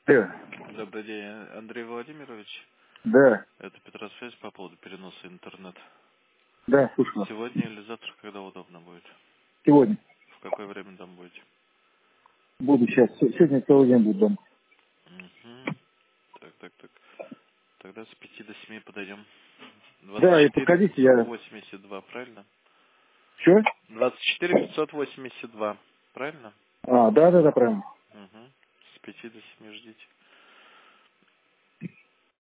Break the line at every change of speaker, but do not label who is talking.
Да.
Добрый день, Андрей Владимирович.
Да.
Это Петросвязь по поводу переноса интернет.
Да, слушаю вас.
Сегодня или завтра, когда удобно будет?
Сегодня.
В какое время там будете?
Буду сейчас. Сегодня целый день буду дома.
Угу. Так. Тогда с 5 до 7 подойдем.
Да, и
24
подходите, я...
582, правильно?
Что?
24 582, правильно?
Да, правильно.
Угу. С 5 до 7 ждите.